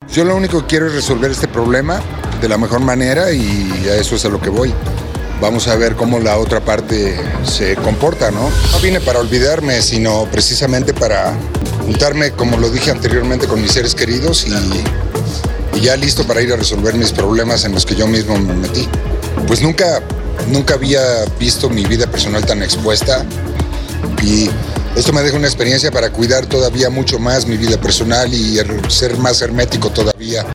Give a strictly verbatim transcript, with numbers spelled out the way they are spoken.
Yo lo único que quiero es resolver este problema de la mejor manera y a eso es a lo que voy. Vamos a ver cómo la otra parte se comporta, ¿no? No vine para olvidarme, sino precisamente para juntarme, como lo dije anteriormente, con mis seres queridos y, y ya listo para ir a resolver mis problemas en los que yo mismo me metí. Pues nunca, nunca había visto mi vida personal tan expuesta y esto me deja una experiencia para cuidar todavía mucho más mi vida personal y ser más hermético todavía.